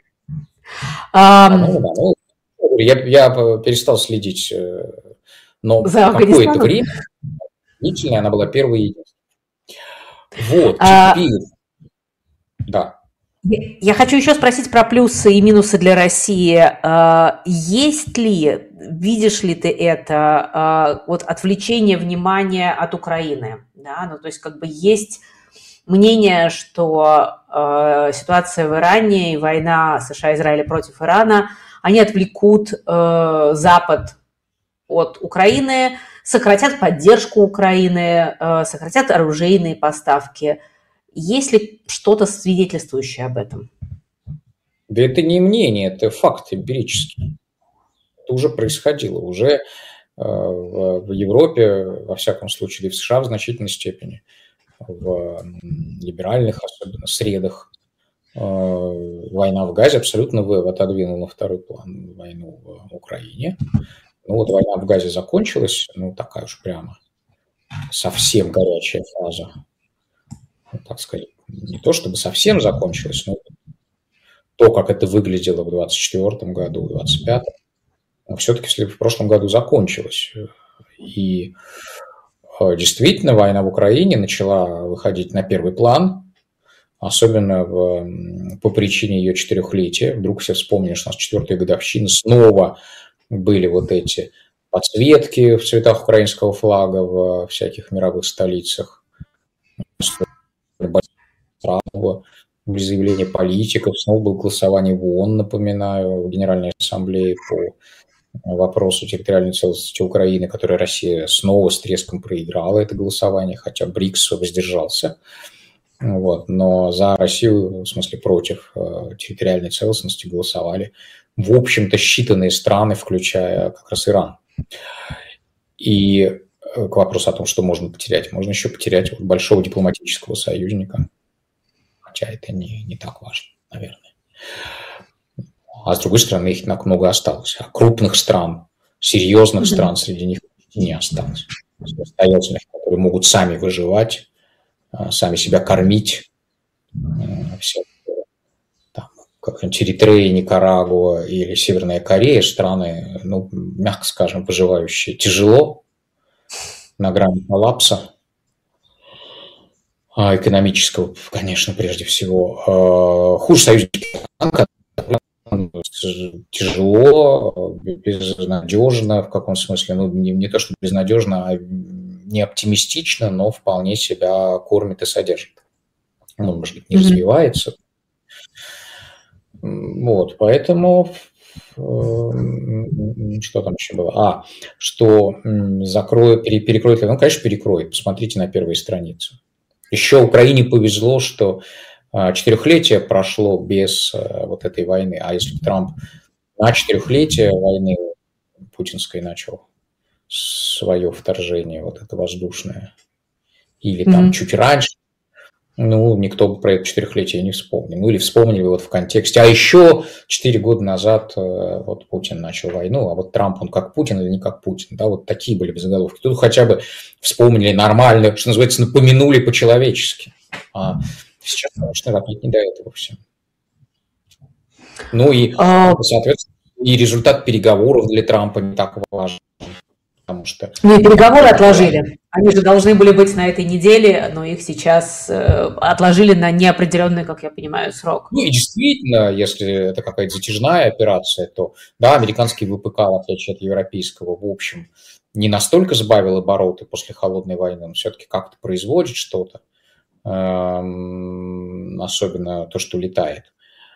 Я перестал следить, но какое-то время длительное она была первой и единственной. Вот, теперь, да. Я хочу еще спросить про плюсы и минусы для России. Есть ли, видишь ли ты это, вот отвлечение внимания от Украины? Да? Ну, то есть как бы есть мнение, что ситуация в Иране и война США и Израиля против Ирана, они отвлекут Запад от Украины, сократят поддержку Украины, сократят оружейные поставки. Есть ли что-то свидетельствующее об этом? Да это не мнение, это факт эмпирический. Это уже происходило. Уже в Европе, во всяком случае, и в США в значительной степени, в либеральных, особенно средах, война в Газе абсолютно отодвинула на второй план войну в Украине. Ну вот война в Газе закончилась, ну такая уж прямо совсем горячая фаза. Так сказать, не то чтобы совсем закончилось, но то, как это выглядело в 2024 году, в 2025, все-таки в прошлом году закончилось. И действительно, война в Украине начала выходить на первый план. особенно по причине ее 4-летия. Вдруг все вспомнили, что у нас 4-я годовщина, снова были вот эти подсветки в цветах украинского флага в всяких мировых столицах, заявления политиков, снова было голосование в ООН, напоминаю, в Генеральной Ассамблее по вопросу территориальной целостности Украины, которое Россия снова с треском проиграла это голосование, хотя БРИКС воздержался. Вот. Но за Россию, в смысле против территориальной целостности, голосовали, в общем-то, считанные страны, включая как раз Иран. И к вопросу о том, что можно потерять. Можно еще потерять вот большого дипломатического союзника, хотя это не так важно, наверное. А с другой стороны, их так много осталось. А крупных стран, серьезных стран среди них не осталось. Самостоятельных, которые могут сами выживать, сами себя кормить. Все, там, как-нибудь Эритрея, Никарагуа или Северная Корея, страны, ну, мягко скажем, поживающие тяжело, на грани коллапса экономического, конечно, прежде всего. Хуже союзники, тяжело, безнадежно, в каком смысле, ну, не то, что безнадежно, а не оптимистично, но вполне себя кормит и содержит. Он, может быть, не развивается. Вот, поэтому что там еще было? Что перекроет ли? Ну, конечно, перекроет. Посмотрите на первые страницы. Еще Украине повезло, что 4-летие прошло без вот этой войны. А если бы Трамп на 4-летие войны путинской начал свое вторжение, вот это воздушное, или там чуть раньше, ну, никто бы про это 4-летие не вспомнил. Ну, или вспомнили вот в контексте. А еще 4 года назад вот Путин начал войну, а вот Трамп, он как Путин или не как Путин, да, вот такие были бы заголовки. Тут хотя бы вспомнили нормально, что называется, напомянули по-человечески. А сейчас, конечно, опять не до этого все. Ну и, соответственно, и результат переговоров для Трампа не так важен. Потому что... Ну и переговоры отложили. Они же должны были быть на этой неделе, но их сейчас отложили на неопределенный, как я понимаю, срок. Ну и действительно, если это какая-то затяжная операция, то да, американский ВПК, в отличие от европейского, в общем, не настолько сбавил обороты после холодной войны, но все-таки как-то производит что-то, особенно то, что летает.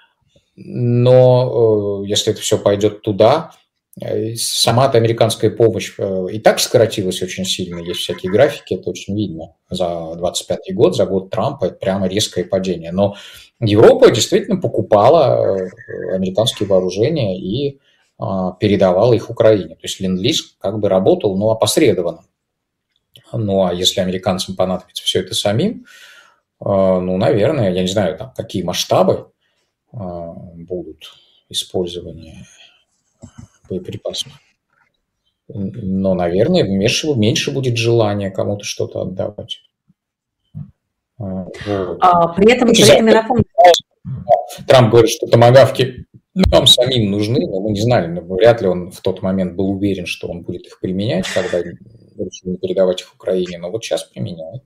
Но если это все пойдет туда, сама-то американская помощь и так сократилась очень сильно. Есть всякие графики, это очень видно. За 25-й год, за год Трампа, это прямо резкое падение. Но Европа действительно покупала американские вооружения и передавала их Украине. То есть ленд-лиз как бы работал, но опосредованно. Ну, а если американцам понадобится все это самим, ну, наверное, я не знаю, там, какие масштабы будут использования боеприпасов. Но, наверное, меньше будет желания кому-то что-то отдавать. Вот. При этом я напомню. Трамп говорит, что томагавки нам самим нужны, но мы не знали, но вряд ли он в тот момент был уверен, что он будет их применять, когда решил передавать их Украине, но вот сейчас применяет.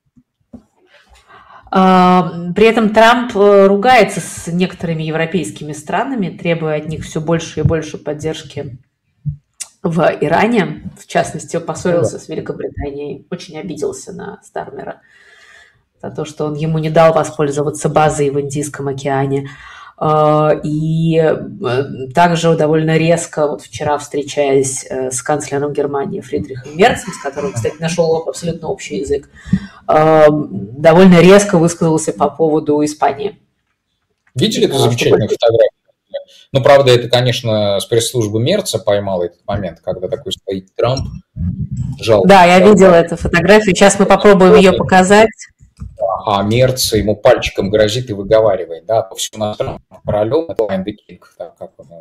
При этом Трамп ругается с некоторыми европейскими странами, требуя от них все больше и больше поддержки в Иране. В частности, он поссорился с Великобританией, очень обиделся на Стармера за то, что он ему не дал воспользоваться базой в Индийском океане. И также довольно резко, вот вчера встречаясь с канцлером Германии Фридрихом Мерцем, с которым, кстати, нашел абсолютно общий язык, довольно резко высказался по поводу Испании. Видели эту замечательную фотографию? Ну, правда, это, конечно, с пресс-службы Мерца поймал этот момент, когда такой стоит Трамп. Жалко. Да, я видела эту фотографию. Сейчас мы попробуем ее показать. А Мерц ему пальчиком грозит и выговаривает, да, все на Трампа параллельно, это Line the King, да, как он,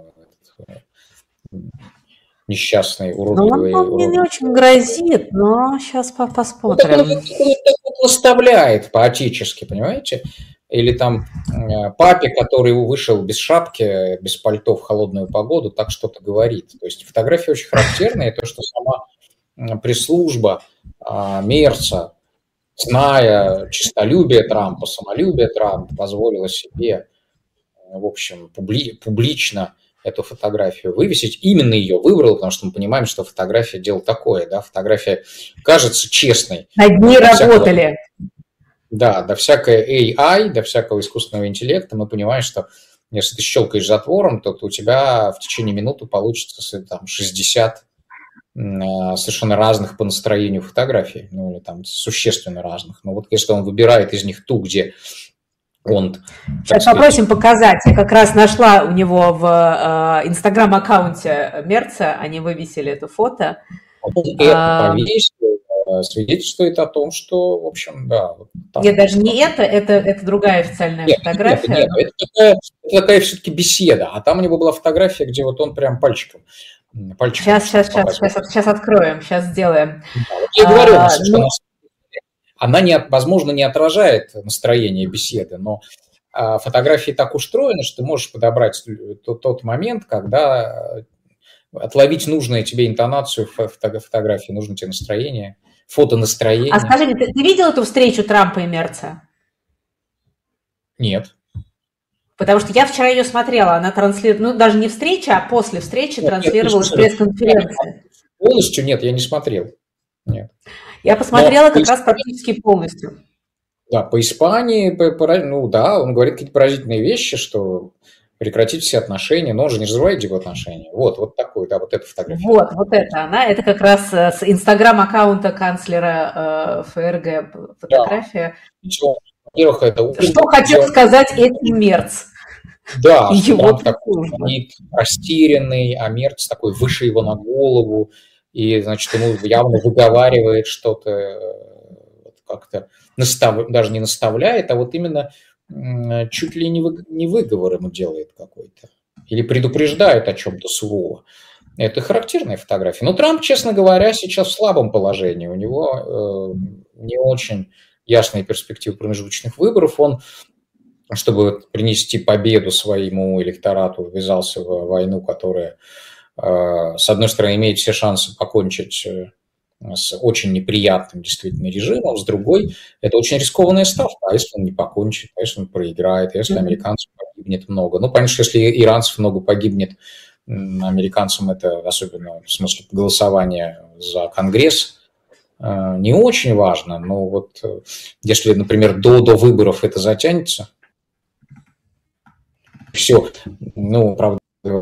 несчастный, уродливый. Ну, он мне не очень грозит, но сейчас посмотрим. Он наставляет по-отечески, понимаете? Или там папе, который вышел без шапки, без пальто в холодную погоду, так что-то говорит. То есть фотография очень характерная, то, что сама пресс-служба Мерца зная честолюбие Трампа, самолюбие Трампа, позволила себе, в общем, публично эту фотографию вывесить. Именно ее выбрал, потому что мы понимаем, что фотография – дело такое, да, фотография кажется честной. Над ней работали. Да, до всякой AI, до всякого искусственного интеллекта мы понимаем, что если ты щелкаешь затвором, то у тебя в течение минуты получится там 60 совершенно разных по настроению фотографий, ну или там существенно разных. Но вот если он выбирает из них ту, где он... Сейчас попросим показать. Я как раз нашла у него в инстаграм-аккаунте Мерца, они вывесили это фото. Это повесил, свидетельствует о том, что, в общем, да. Вот нет, даже не это другая официальная фотография. Нет, это такая все-таки беседа. А там у него была фотография, где вот он прям пальчиком. Сейчас откроем, сейчас сделаем. Да, вот я говорю, что она, возможно, не отражает настроение беседы, но фотографии так устроены, что ты можешь подобрать тот момент, когда отловить нужную тебе интонацию фотографии, нужное тебе настроение, фотонастроение. А скажи мне, ты видел эту встречу Трампа и Мерца? Нет. Потому что я вчера ее смотрела, она транслировала, ну, даже не встреча, а после встречи транслировалась пресс-конференция. Полностью нет, я не смотрел. Нет. Я посмотрела как раз практически полностью. Да, по Испании, ну да, он говорит какие-то поразительные вещи, что прекратить все отношения, но он же не разрывает его отношения. Вот такой, да, вот эта фотография. Вот это она, это как раз с инстаграм-аккаунта канцлера ФРГ фотография. Да. Во-первых, это... Что хотел сказать этим Мерц? Да, Трамп такой растерянный, а Мерц такой выше его на голову, и, значит, ему явно выговаривает что-то, как-то даже не наставляет, а вот именно чуть ли не выговор ему делает какой-то, или предупреждает о чем-то сурово. Это характерная фотография. Но Трамп, честно говоря, сейчас в слабом положении. У него не очень ясные перспективы промежуточных выборов. Он, чтобы принести победу своему электорату, ввязался в войну, которая, с одной стороны, имеет все шансы покончить с очень неприятным действительно режимом, с другой, это очень рискованная ставка. А если он не покончит, а если он проиграет, а если американцев погибнет много? Ну, понятно, что если иранцев много погибнет, американцам это, особенно в смысле голосования за Конгресс, не очень важно, но вот если, например, до выборов это затянется, все, ну, правда,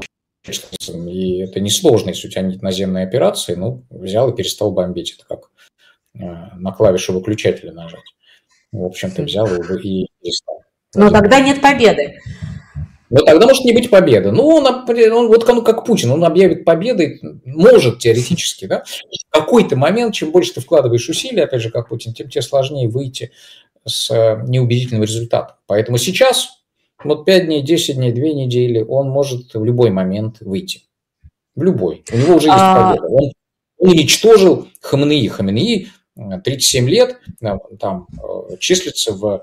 и это несложно, если у тебя нет наземной операции, ну, взял и перестал бомбить, это как на клавишу выключателя нажать. В общем-то, взял и перестал. Но тогда нет победы. Ну, тогда может не быть победы. Ну, он вот как Путин, он объявит победой, может теоретически, да. В какой-то момент, чем больше ты вкладываешь усилий, опять же, как Путин, тем тебе сложнее выйти с неубедительным результатом. Поэтому сейчас, вот 5 дней, 10 дней, 2 недели, он может в любой момент выйти. В любой. У него уже есть победа. Он уничтожил Хаменеи. Хаменеи 37 лет там числится в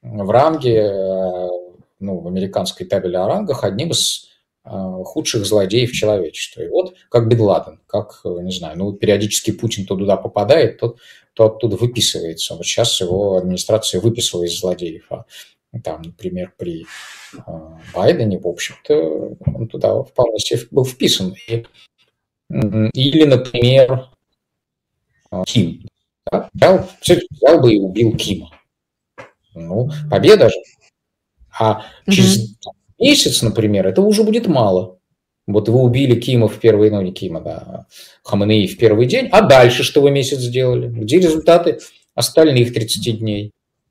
ранге, ну, в американской табели о рангах одним из худших злодеев человечества. И вот как Бен Ладен, как, не знаю, ну, периодически Путин то туда попадает, то оттуда выписывается. Вот сейчас его администрация выписывала из злодеев. А там, например, при Байдене, в общем-то, он туда вполне себе был вписан. Или, например, Ким. Да? Взял бы и убил Кима. Ну, победа же. А через месяц, например, это уже будет мало. Вот вы убили Кима в первый, ну не Кима, да, Хаменеи в первый день, а дальше что вы месяц сделали? Где результаты остальных 30 дней?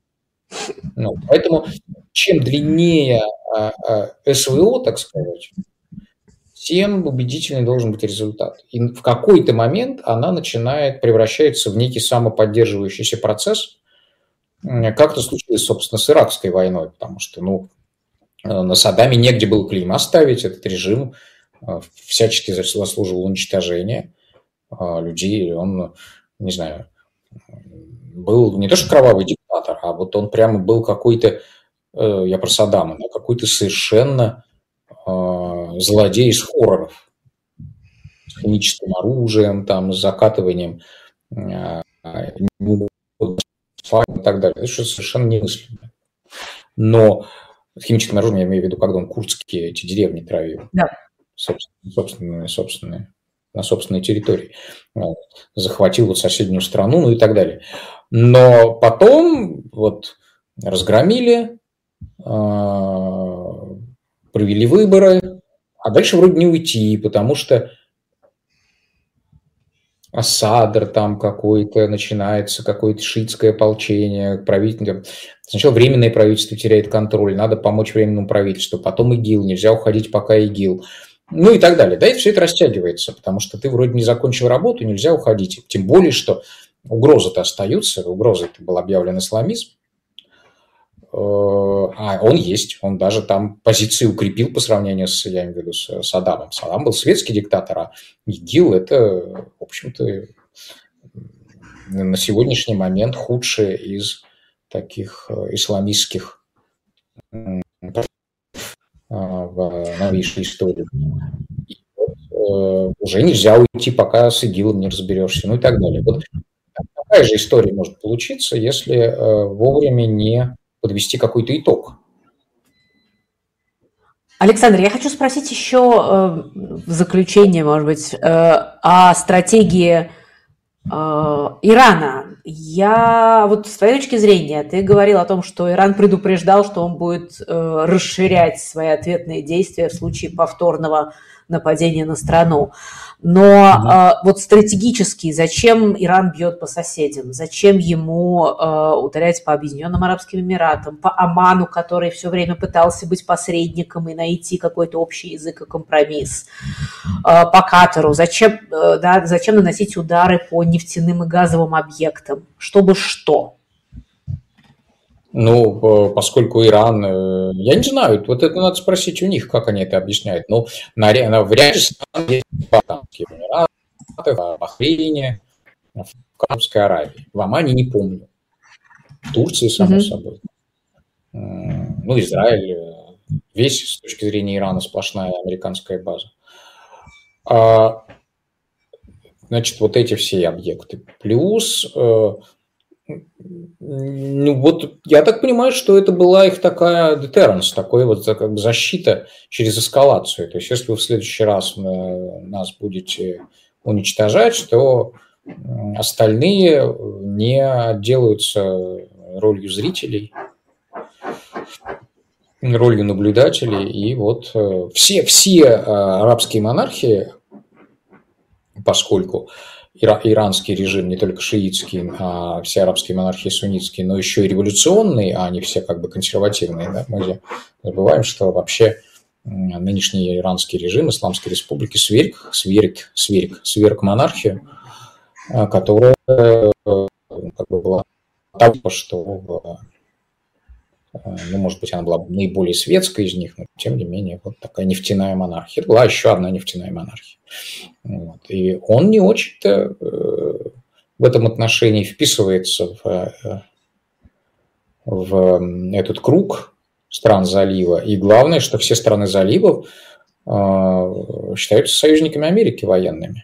Ну, поэтому чем длиннее СВО, так сказать, тем убедительнее должен быть результат. И в какой-то момент она превращается в некий самоподдерживающийся процесс. Как-то случилось, собственно, с иракской войной, потому что, ну, на Саддаме негде было клейма ставить, этот режим всячески заслуживал уничтожения людей. Он, не знаю, был не то что кровавый диктатор, а вот он прямо был какой-то, я про Саддама, да, какой-то совершенно злодей из хорроров. С химическим оружием, там, с закатыванием и так далее. Это что совершенно немыслимо. Но химическим оружием я имею в виду, когда он курдские эти деревни травил. Да. Собственные, на собственной территории. Захватил вот соседнюю страну, ну и так далее. Но потом вот разгромили, провели выборы, а дальше вроде не уйти, потому что Асадр там какой-то, начинается какое-то шиитское ополчение, правительство. Сначала временное правительство теряет контроль, надо помочь временному правительству, потом ИГИЛ, нельзя уходить пока ИГИЛ. Ну и так далее. Да, и все это растягивается, потому что ты вроде не закончил работу, нельзя уходить. Тем более, что угрозы-то остаются, угрозой-то был объявлен исламизм. А он есть, он даже там позиции укрепил по сравнению с, я имею в виду, с Саддамом. Саддам был светский диктатор, а ИГИЛ – это, в общем-то, на сегодняшний момент худший из таких исламистских в новейшей истории. И уже нельзя уйти, пока с ИГИЛом не разберешься, ну и так далее. Вот такая же история может получиться, если вовремя не подвести какой-то итог. Александр, я хочу спросить еще в заключение, может быть, о стратегии Ирана. Я вот с твоей точки зрения, ты говорил о том, что Иран предупреждал, что он будет расширять свои ответные действия в случае повторного нападения на страну. Но вот стратегически, зачем Иран бьет по соседям? Зачем ему ударять по Объединенным Арабским Эмиратам, по Оману, который все время пытался быть посредником и найти какой-то общий язык и компромисс, по Катару? Зачем наносить удары по нефтяным и газовым объектам? Чтобы что? Ну, поскольку Иран, я не знаю, вот это надо спросить у них, как они это объясняют. Ну, в ряде стран есть в Эмиратах, в Бахрейне, в Каспийской Аравии. В Омане не помню. В Турции, само собой. Ну, Израиль, весь с точки зрения Ирана сплошная американская база. Значит, вот эти все объекты. Плюс... Ну, вот я так понимаю, что это была их такая deterrence, такой вот как бы защита через эскалацию. То есть, если вы в следующий раз нас будете уничтожать, то остальные не отделаются ролью зрителей, ролью наблюдателей. И вот все арабские монархии, поскольку иранский режим, не только шиитский, а все арабские монархии суннитские, но еще и революционные, а они все как бы консервативные. Да? Мы забываем, что вообще нынешний иранский режим Исламской Республики сверг монархию, которая как бы была того, что, ну, может быть, она была наиболее светская из них, но тем не менее вот такая нефтяная монархия. Это была еще одна нефтяная монархия. Вот. И он не очень-то в этом отношении вписывается в этот круг стран залива. И главное, что все страны залива считаются союзниками Америки военными.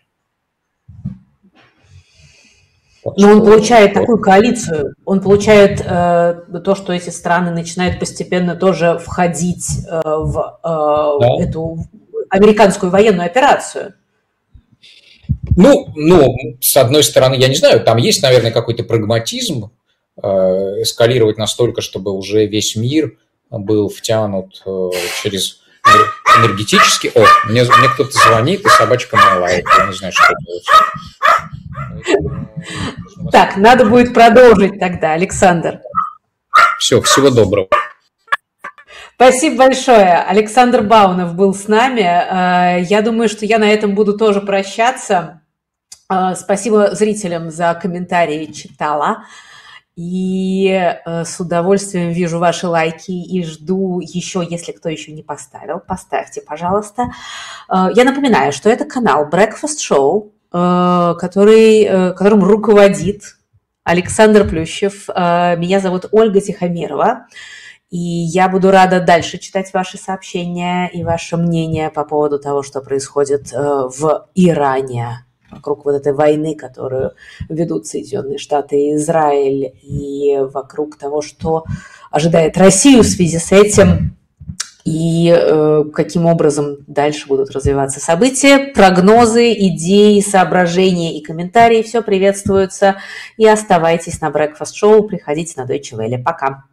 Но он получает такую коалицию, он получает то, что эти страны начинают постепенно тоже входить в эту американскую военную операцию. Ну, с одной стороны, я не знаю, там есть, наверное, какой-то прагматизм эскалировать настолько, чтобы уже весь мир был втянут через энергетический... О, мне кто-то звонит, и собачка моя лает, я не знаю, что делать. Так, надо будет продолжить тогда, Александр. Все, всего доброго. Спасибо большое. Александр Баунов был с нами. Я думаю, что я на этом буду тоже прощаться. Спасибо зрителям за комментарии, читала. И с удовольствием вижу ваши лайки и жду еще, если кто еще не поставил, поставьте, пожалуйста. Я напоминаю, что это канал Breakfast Show, которым руководит Александр Плющев. Меня зовут Ольга Тихомирова. И я буду рада дальше читать ваши сообщения и ваше мнение по поводу того, что происходит в Иране. вокруг вот этой войны, которую ведут Соединенные Штаты и Израиль, и вокруг того, что ожидает Россию в связи с этим, и каким образом дальше будут развиваться события. Прогнозы, идеи, соображения и комментарии – все приветствуются. И оставайтесь на Breakfast Show, приходите на Deutsche Welle. Пока!